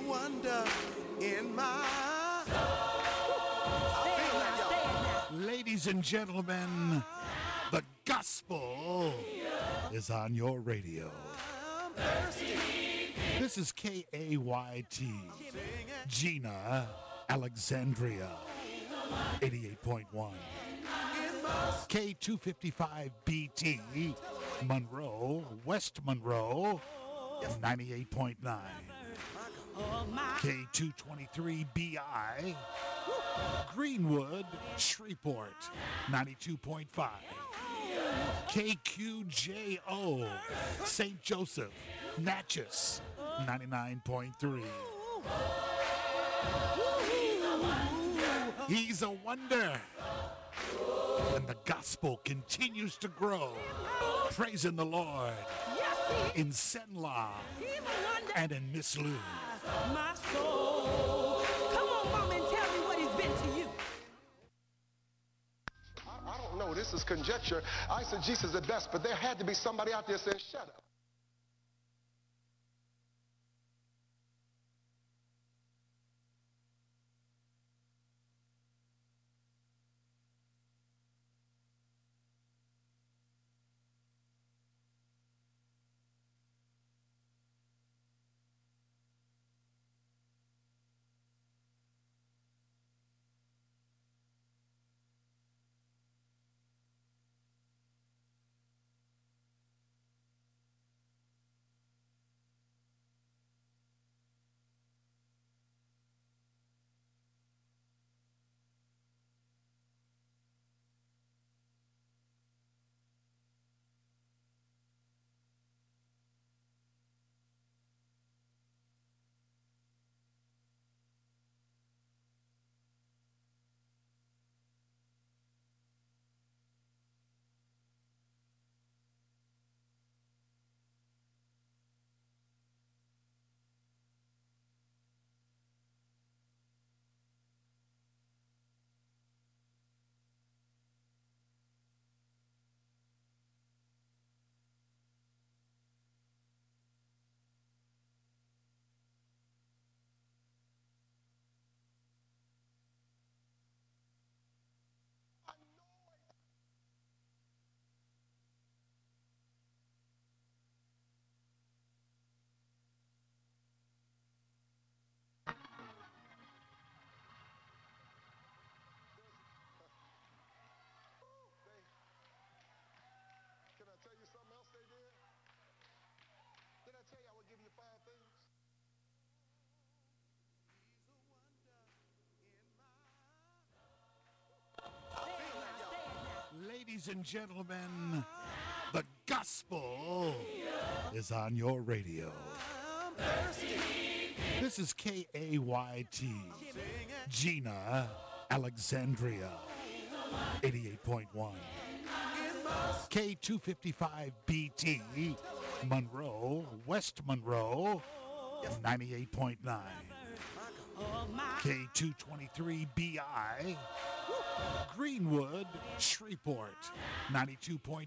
wonder in my soul. Ladies and gentlemen, the gospel is on your radio. This is KAYT, Gina, Alexandria, 88.1. K255BT, Monroe, West Monroe, 98.9. K223BI, Greenwood, Shreveport, 92.5. KQJO, St. Joseph, Natchez, 99.3. He's a wonder. And the gospel continues to grow. Praising the Lord in Senla and in Miss Lou. My soul. Come on, Mom, and tell me what he's been to you. I don't know. This is conjecture. Eisegesis is the best, but there had to be somebody out there saying, shut up. Ladies and gentlemen, the gospel is on your radio. This is KAYT, Gina, Alexandria, 88.1. K255BT, Monroe, West Monroe, 98.9. K223BI, Greenwood, Shreveport, 92.5.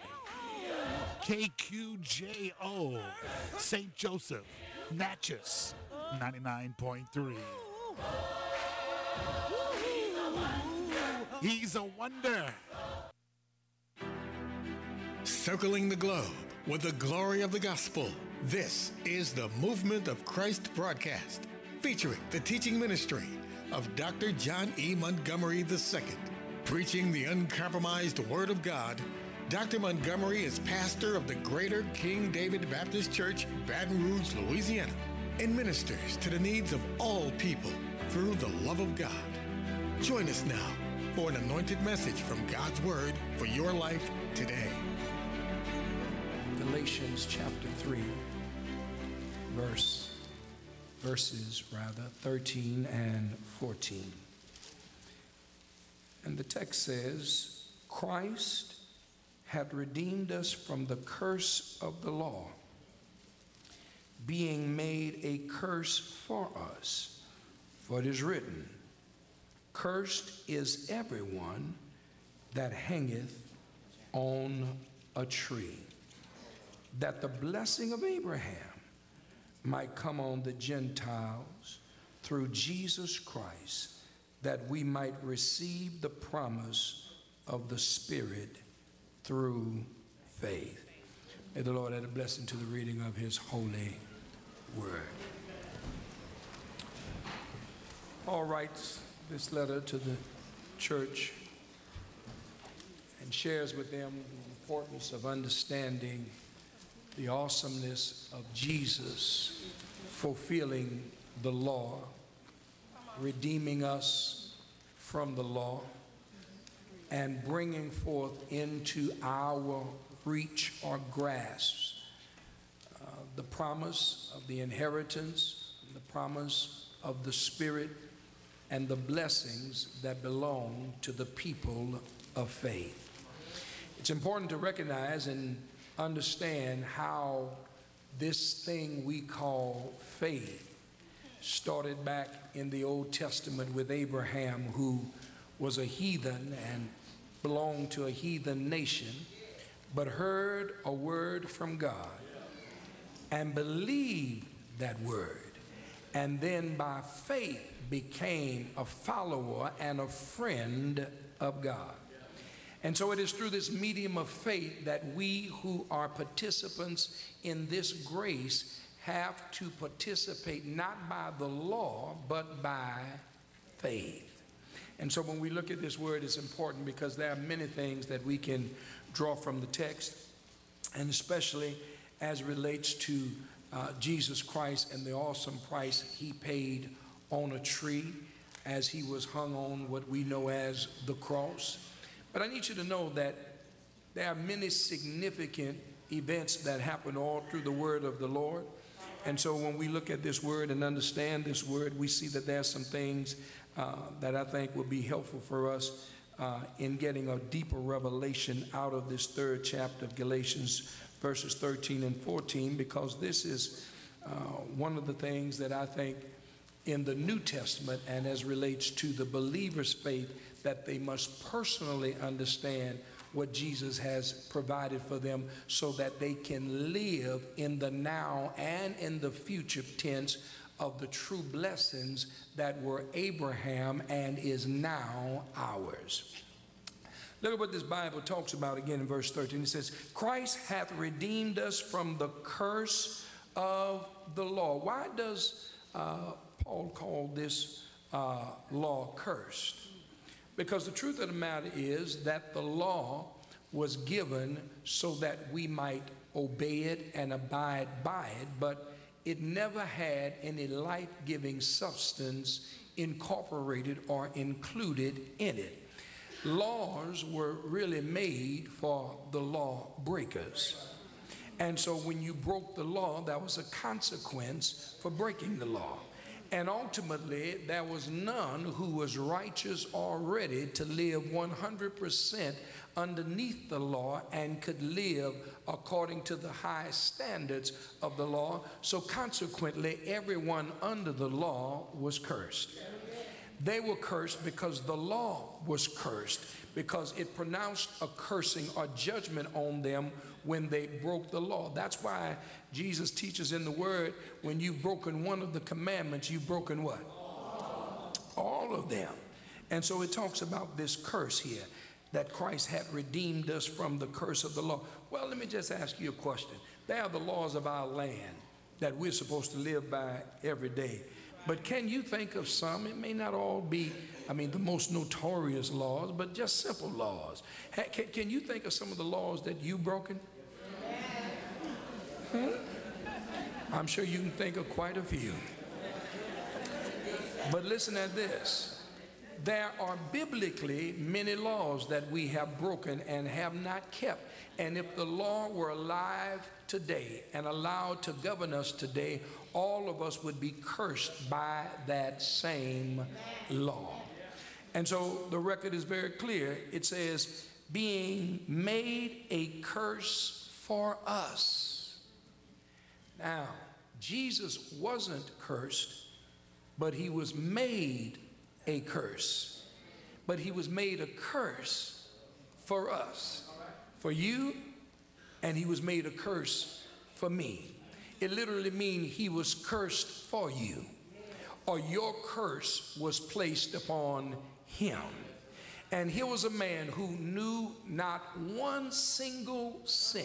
KQJO, St. Joseph, Natchez, 99.3. He's a wonder. Circling the globe with the glory of the gospel. This is the Movement of Christ broadcast, featuring the teaching ministry of Dr. John E. Montgomery II. Preaching the uncompromised Word of God, Dr. Montgomery is pastor of the Greater King David Baptist Church, Baton Rouge, Louisiana, and ministers to the needs of all people through the love of God. Join us now for an anointed message from God's Word for your life today. Galatians chapter 3, verses 13 and 14. And the text says, Christ hath redeemed us from the curse of the law, being made a curse for us. For it is written, Cursed is everyone that hangeth on a tree, that the blessing of Abraham might come on the Gentiles through Jesus Christ, that we might receive the promise of the Spirit through faith. May the Lord add a blessing to the reading of his holy word. Paul writes this letter to the church and shares with them the importance of understanding the awesomeness of Jesus fulfilling the law, redeeming us from the law, and bringing forth into our reach or grasp the promise of the inheritance, the promise of the Spirit, and the blessings that belong to the people of faith. It's important to recognize and understand how this thing we call faith started back in the Old Testament with Abraham, who was a heathen and belonged to a heathen nation, but heard a word from God and believed that word, and then by faith became a follower and a friend of God. And so it is through this medium of faith that we who are participants in this grace have to participate not by the law, but by faith. And so when we look at this word, it's important because there are many things that we can draw from the text, and especially as relates to Jesus Christ and the awesome price he paid on a tree as he was hung on what we know as the cross. But I need you to know that there are many significant events that happen all through the word of the Lord. And so when we look at this word and understand this word, we see that there are some things that I think will be helpful for us in getting a deeper revelation out of this third chapter of Galatians, verses 13 and 14, because this is one of the things that I think in the New Testament and as relates to the believer's faith, that they must personally understand what Jesus has provided for them so that they can live in the now and in the future tense of the true blessings that were Abraham and is now ours. Look at what this Bible talks about again in verse 13. It says, Christ hath redeemed us from the curse of the law. Why does Paul call this law cursed? Because the truth of the matter is that the law was given so that we might obey it and abide by it, but it never had any life-giving substance incorporated or included in it. Laws were really made for the law breakers. And so when you broke the law, that was a consequence for breaking the law. And ultimately, there was none who was righteous or ready to live 100% underneath the law and could live according to the high standards of the law. So consequently, everyone under the law was cursed. They were cursed because the law was cursed, because it pronounced a cursing or judgment on them when they broke the law. That's why Jesus teaches in the word, when you've broken one of the commandments, you've broken what? All of them. And so it talks about this curse here, that Christ had redeemed us from the curse of the law. Well, let me just ask you a question. There are the laws of our land that we're supposed to live by every day. But can you think of some? It may not all be, the most notorious laws, but just simple laws. Can you think of some of the laws that you've broken? I'm sure you can think of quite a few. But listen at this. There are biblically many laws that we have broken and have not kept. And if the law were alive today and allowed to govern us today, all of us would be cursed by that same law. And so the record is very clear. It says, being made a curse for us. Now, Jesus wasn't cursed, but he was made a curse. But he was made a curse for us, for you, and he was made a curse for me. It literally means he was cursed for you, or your curse was placed upon him. And here was a man who knew not one single sin,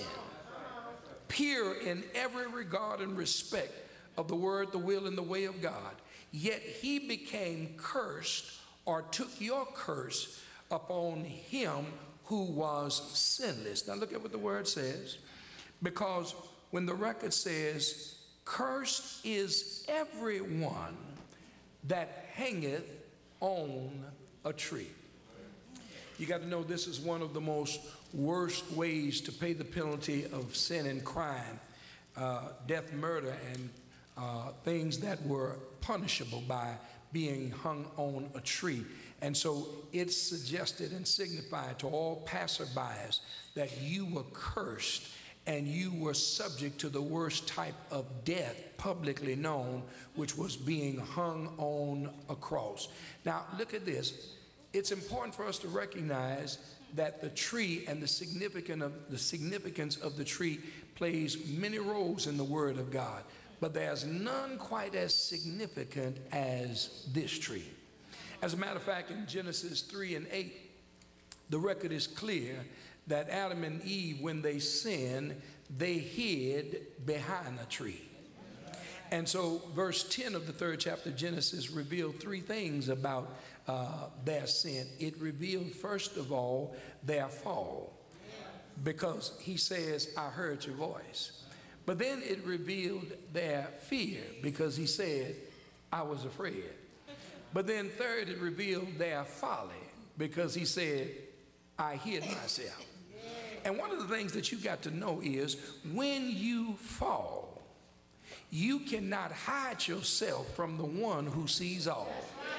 pure in every regard and respect of the word, the will, and the way of God. Yet he became cursed, or took your curse upon him who was sinless. Now look at what the word says. Because when the record says, cursed is everyone that hangeth on a tree. You got to know this is one of the most worst ways to pay the penalty of sin and crime, death, murder, and things that were punishable by being hung on a tree. And so it's suggested and signified to all passerbys that you were cursed and you were subject to the worst type of death publicly known, which was being hung on a cross. Now look at this. It's important for us to recognize that the tree and the significance of the tree plays many roles in the Word of God, but there's none quite as significant as this tree. As a matter of fact, in Genesis 3 and 8, the record is clear that Adam and Eve, when they sinned, they hid behind a tree. And so verse 10 of the 3rd chapter of Genesis revealed three things about their sin. It revealed, first of all, their fall, because he says, I heard your voice. But then it revealed their fear, because he said, I was afraid. But then third, it revealed their folly, because he said, I hid myself. And one of the things that you got to know is when you fall, you cannot hide yourself from the one who sees all.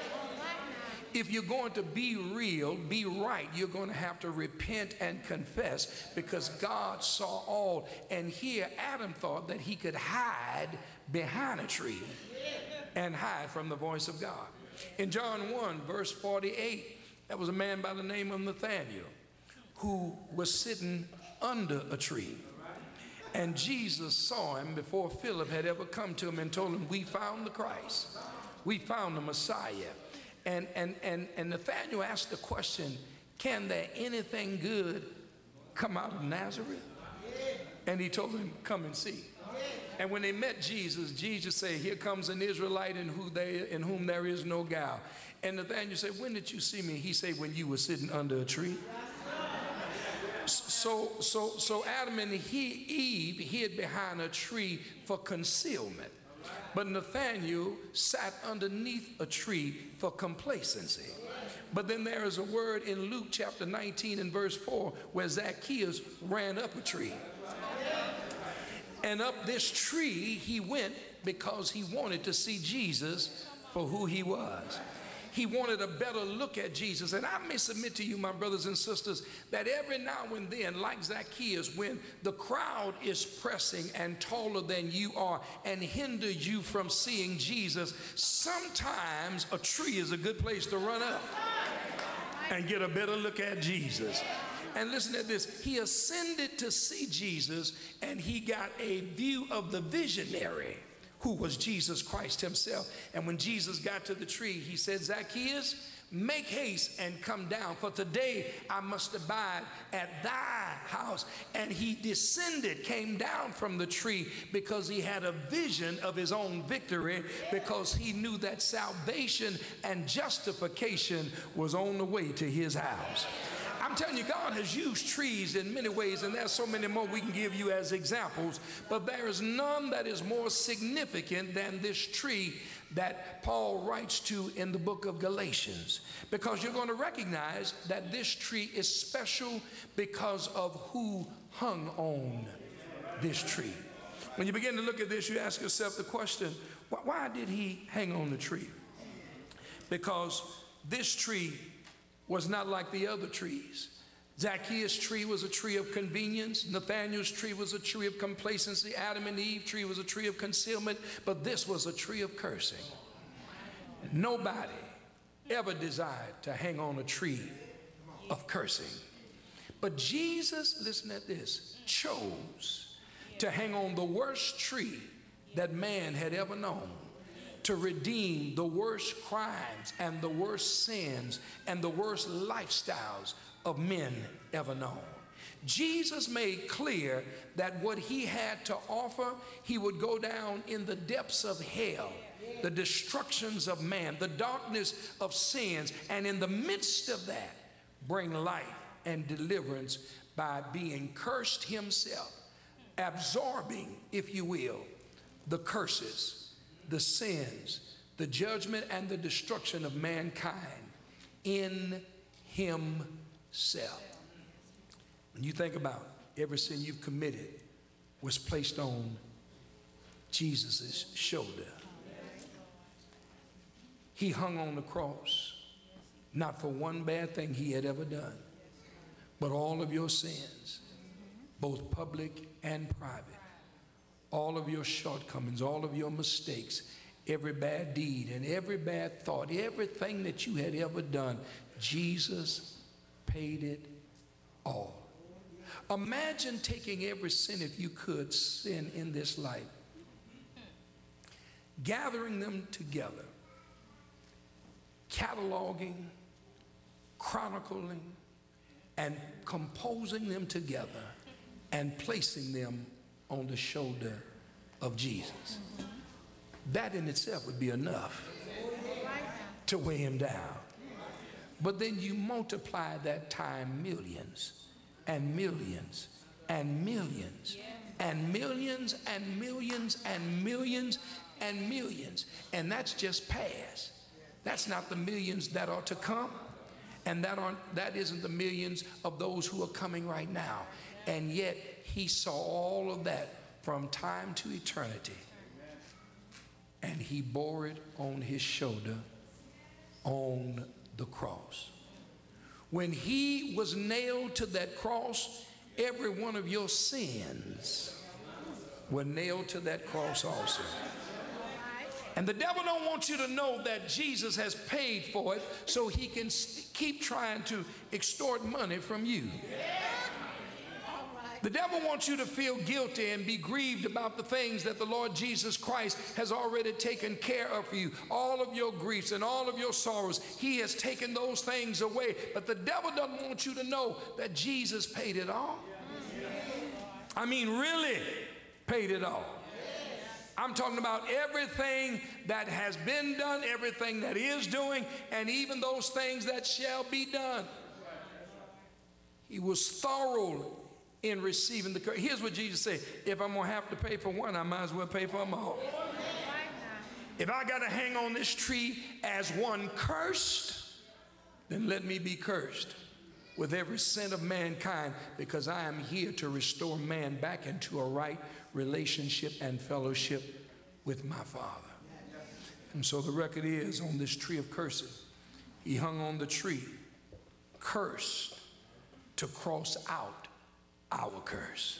If you're going to be real, be right, you're going to have to repent and confess, because God saw all. And here Adam thought that he could hide behind a tree and hide from the voice of God. In John 1 verse 48, there was a man by the name of Nathanael who was sitting under a tree. And Jesus saw him before Philip had ever come to him and told him, we found the Christ. We found the Messiah. And Nathanael asked the question, can there anything good come out of Nazareth? And he told him, come and see. And when they met Jesus, Jesus said, here comes an Israelite in whom there is no guile. And Nathanael said, when did you see me? He said, when you were sitting under a tree. So Adam and Eve hid behind a tree for concealment. But Nathanael sat underneath a tree for complacency. But then there is a word in Luke chapter 19 and verse 4 where Zacchaeus ran up a tree. And up this tree he went because he wanted to see Jesus for who he was. He wanted a better look at Jesus. And I may submit to you, my brothers and sisters, that every now and then, like Zacchaeus, when the crowd is pressing and taller than you are and hinder you from seeing Jesus, sometimes a tree is a good place to run up and get a better look at Jesus. And listen to this. He ascended to see Jesus, and he got a view of the visionary, who was Jesus Christ himself. And when Jesus got to the tree, he said, Zacchaeus, make haste and come down, for today I must abide at thy house. And he descended, came down from the tree, because he had a vision of his own victory, because he knew that salvation and justification was on the way to his house. I'm telling you, God has used trees in many ways, and there's so many more we can give you as examples, but there is none that is more significant than this tree that Paul writes to in the book of Galatians, because you're going to recognize that this tree is special because of who hung on this tree. When you begin to look at this, you ask yourself the question, why did he hang on the tree? Because this tree was not like the other trees. Zacchaeus' tree was a tree of convenience. Nathanael's tree was a tree of complacency. Adam and Eve's tree was a tree of concealment. But this was a tree of cursing. Nobody ever desired to hang on a tree of cursing. But Jesus, listen at this, chose to hang on the worst tree that man had ever known, to redeem the worst crimes and the worst sins and the worst lifestyles of men ever known. Jesus made clear that what he had to offer, he would go down in the depths of hell, the destructions of man, the darkness of sins, and in the midst of that, bring life and deliverance by being cursed himself, absorbing, if you will, the curses, the sins, the judgment, and the destruction of mankind in himself. When you think about every sin you've committed was placed on Jesus' shoulder. He hung on the cross, not for one bad thing he had ever done, but all of your sins, both public and private, all of your shortcomings, all of your mistakes, every bad deed and every bad thought, everything that you had ever done, Jesus paid it all. Imagine taking every sin, if you could, sin in this life, gathering them together, cataloging, chronicling, and composing them together and placing them on the shoulder of Jesus. That in itself would be enough to weigh him down. But then you multiply that time millions and millions and millions and millions and millions and millions and millions. And that's just past. That's not the millions that are to come. And that isn't the millions of those who are coming right now. And yet he saw all of that from time to eternity. And he bore it on his shoulder on the cross. When he was nailed to that cross, every one of your sins were nailed to that cross also. And the devil don't want you to know that Jesus has paid for it so he can keep trying to extort money from you. The devil wants you to feel guilty and be grieved about the things that the Lord Jesus Christ has already taken care of for you. All of your griefs and all of your sorrows, he has taken those things away. But the devil doesn't want you to know that Jesus paid it all. I mean, really paid it all. I'm talking about everything that has been done, everything that is doing, and even those things that shall be done. He was thorough in receiving the curse. Here's what Jesus said: if I'm going to have to pay for one, I might as well pay for them all. If I got to hang on this tree as one cursed, then let me be cursed with every sin of mankind, because I am here to restore man back into a right relationship and fellowship with my Father. And so the record is, on this tree of curses, he hung on the tree, cursed, to cross out our curse.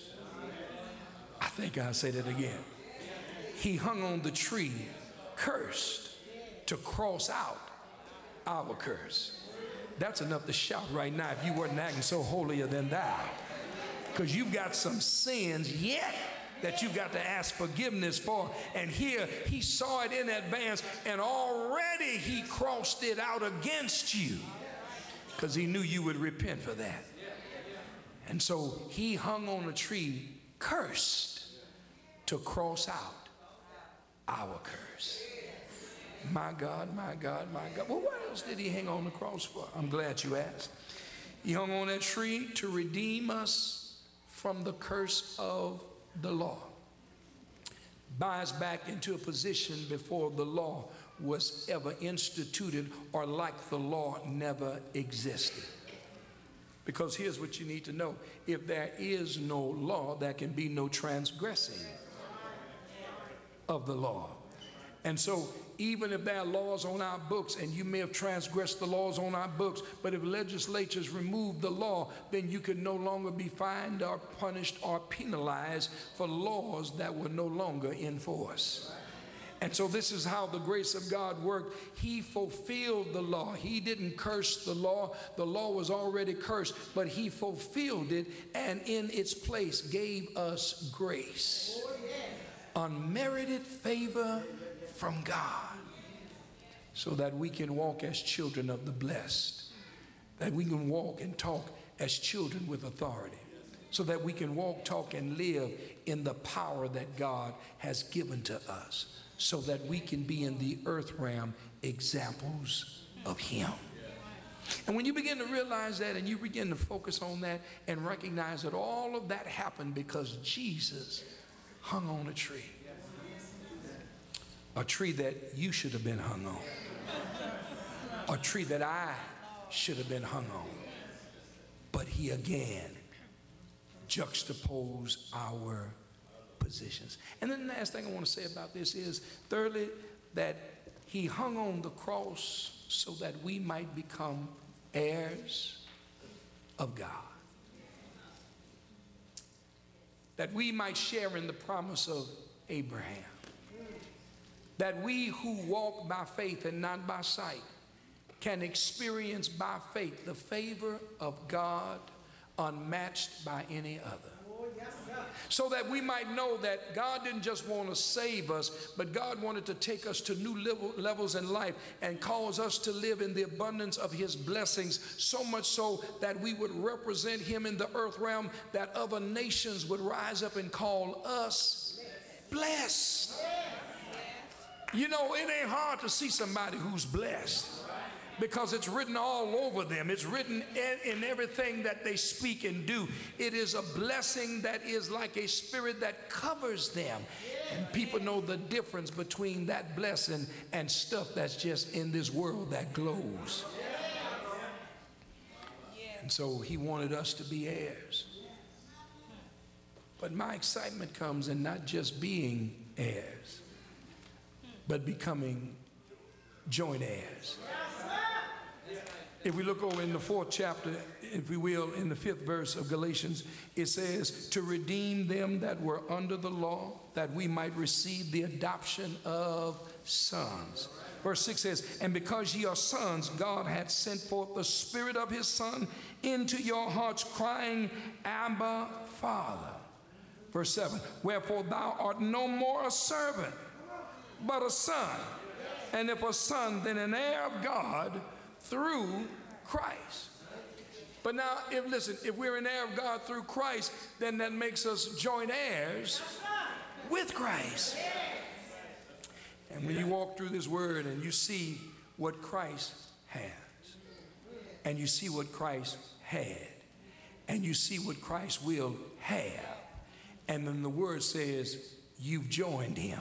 I think I'll say that again. He hung on the tree, cursed, to cross out our curse. That's enough to shout right now if you weren't acting so holier than thou. Because you've got some sins yet that you've got to ask forgiveness for. And here he saw it in advance, and already he crossed it out against you because he knew you would repent for that. And so he hung on a tree, cursed, to cross out our curse. My God, my God, my God. Well, what else did he hang on the cross for? I'm glad you asked. He hung on that tree to redeem us from the curse of the law. Buy us back into a position before the law was ever instituted, or like the law never existed. Because here's what you need to know: if there is no law, there can be no transgressing of the law. And so even if there are laws on our books, and you may have transgressed the laws on our books, but if legislatures remove the law, then you can no longer be fined or punished or penalized for laws that were no longer in force. And so this is how the grace of God worked. He fulfilled the law. He didn't curse the law. The law was already cursed, but he fulfilled it, and in its place gave us grace. unmerited favor from God, so that we can walk as children of the blessed, that we can walk and talk as children with authority, so that we can walk, talk, and live in the power that God has given to us, so that we can be in the earth realm examples of him. And when you begin to realize that and you begin to focus on that and recognize that all of that happened because Jesus hung on a tree that you should have been hung on, a tree that I should have been hung on, but he again juxtaposed our positions. And then the last thing I want to say about this is, thirdly, that he hung on the cross so that we might become heirs of God, that we might share in the promise of Abraham, that we who walk by faith and not by sight can experience by faith the favor of God unmatched by any other. So that we might know that God didn't just want to save us, but God wanted to take us to new levels in life and cause us to live in the abundance of his blessings, so much so that we would represent him in the earth realm, that other nations would rise up and call us blessed. You know, it ain't hard to see somebody who's blessed, because it's written all over them. It's written in everything that they speak and do. It is a blessing that is like a spirit that covers them. And people know the difference between that blessing and stuff that's just in this world that glows. And so he wanted us to be heirs. But my excitement comes in not just being heirs, but becoming joint heirs. If we look over in the 4th chapter, if we will, in the 5th verse of Galatians, it says, to redeem them that were under the law, that we might receive the adoption of sons. Verse 6 says, and because ye are sons, God hath sent forth the Spirit of his Son into your hearts, crying, Abba, Father. Verse 7, wherefore thou art no more a servant, but a son. And if a son, then an heir of God through Christ. But now, if we're an heir of God through Christ, then that makes us joint heirs with Christ. And when you walk through this word and you see what Christ has, and you see what Christ had, and you see what Christ will have, and then the word says you've joined him,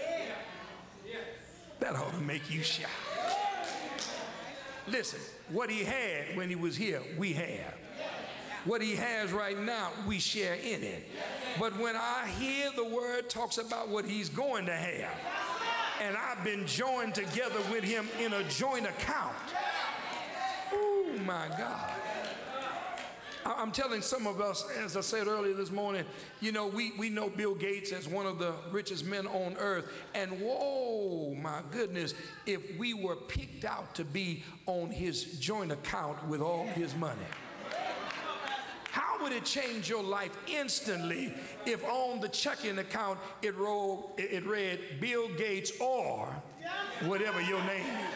that ought to make you shout. Listen, what he had when he was here, we have. What he has right now, we share in it. But when I hear the word talks about what he's going to have, and I've been joined together with him in a joint account, oh my God. I'm telling some of us, as I said earlier this morning, you know, we know Bill Gates as one of the richest men on earth. And whoa, my goodness, if we were picked out to be on his joint account with all his money, how would it change your life instantly if on the checking account it read Bill Gates or whatever your name is?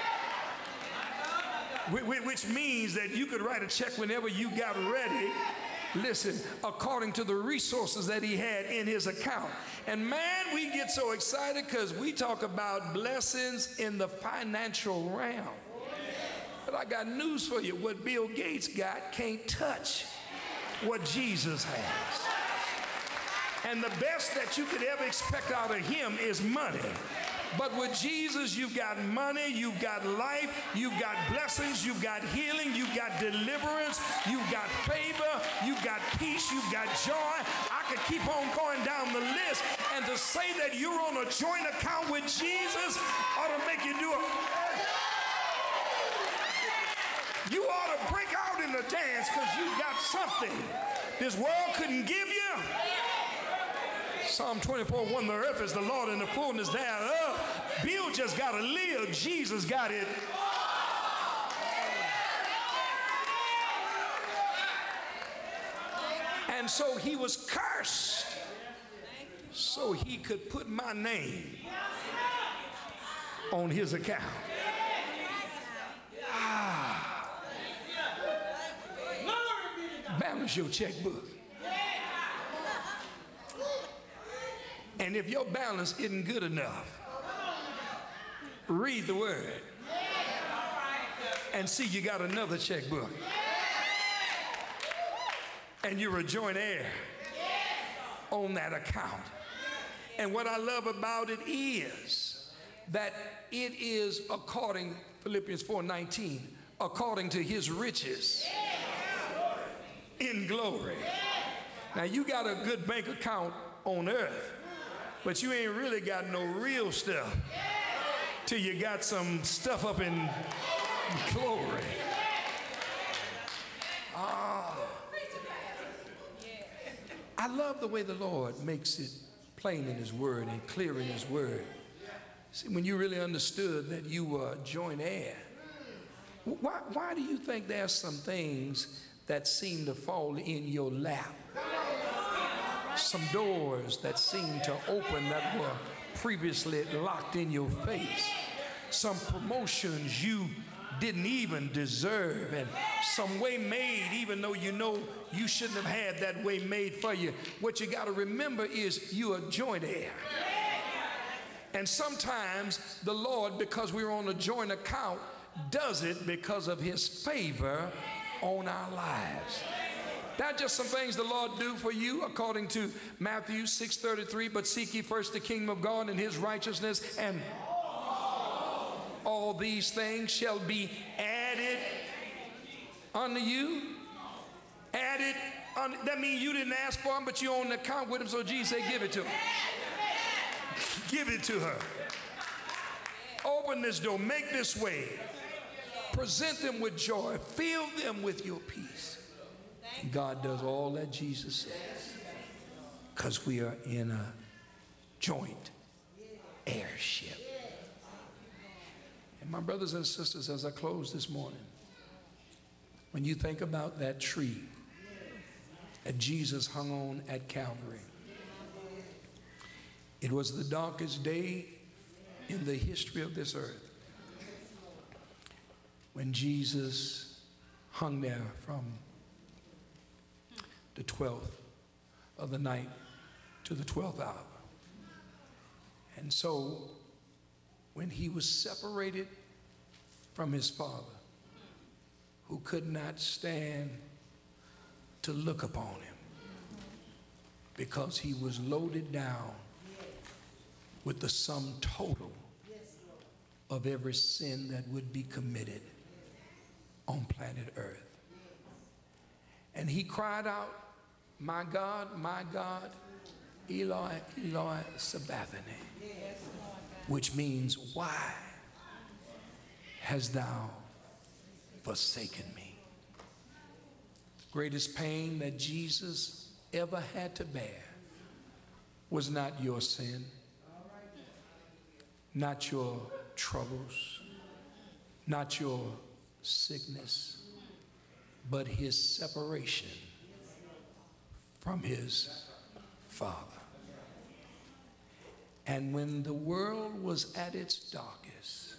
Which means that you could write a check whenever you got ready, listen, according to the resources that he had in his account. And man, we get so excited because we talk about blessings in the financial realm. But I got news for you. What Bill Gates got can't touch what Jesus has. And the best that you could ever expect out of him is money. But with Jesus, you've got money, you've got life, you've got blessings, you've got healing, you've got deliverance, you've got favor, you've got peace, you've got joy. I could keep on going down the list. And to say that you're on a joint account with Jesus ought to make you do it. You ought to break out in the dance because you've got something this world couldn't give you. Psalm 24:1, the earth is the Lord and the fullness thereof. Bill just got to live. Jesus got it. And so he was cursed so he could put my name on his account. Balance your checkbook. And if your balance isn't good enough, read the word and see you got another checkbook. And you're a joint heir on that account. And what I love about it is that it is according, Philippians 4:19, according to his riches in glory. Now you got a good bank account on earth, but you ain't really got no real stuff till you got some stuff up in glory. I love the way the Lord makes it plain in his word and clear in his word. See, when you really understood that you were joint heir, why do you think there's some things that seem to fall in your lap? Some doors that seem to open that were previously locked in your face. Some promotions you didn't even deserve, and some way made even though you know you shouldn't have had that way made for you. What you got to remember is you're a joint heir. And sometimes the Lord, because we're on a joint account, does it because of his favor on our lives. Not just some things the Lord do for you according to Matthew 6:33, but seek ye first the kingdom of God and his righteousness, and all these things shall be added unto you. Added, that means you didn't ask for them, but you're on the account with them, so Jesus said, give it to her. Give it to her. Open this door, make this way. Present them with joy. Fill them with your peace. And God does all that Jesus says, because we are in a joint heirship. And my brothers and sisters, as I close this morning, when you think about that tree that Jesus hung on at Calvary, it was the darkest day in the history of this earth when Jesus hung there from the 12th of the night to the 12th hour. And so when he was separated from his Father, who could not stand to look upon him because he was loaded down with the sum total of every sin that would be committed on planet Earth. And he cried out, my God, Eloi, Eloi, sabachthani, which means, why hast thou forsaken me? The greatest pain that Jesus ever had to bear was not your sin, not your troubles, not your sickness, but his separation from his Father. And when the world was at its darkest,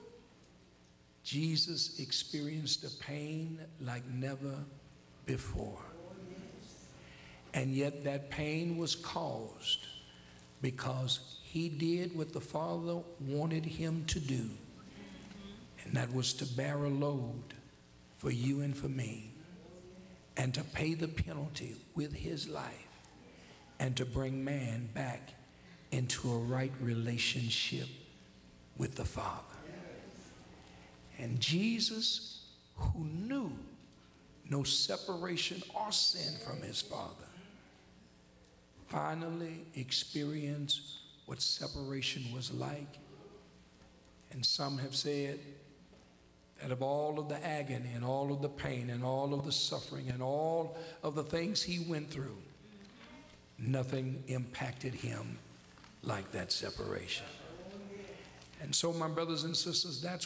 Jesus experienced a pain like never before. And yet that pain was caused because he did what the Father wanted him to do, and that was to bear a load for you and for me, and to pay the penalty with his life, and to bring man back into a right relationship with the Father. And Jesus, who knew no separation or sin from his Father, finally experienced what separation was like. And some have said that of all of the agony and all of the pain and all of the suffering and all of the things he went through, nothing impacted him like that separation. And so, my brothers and sisters, that's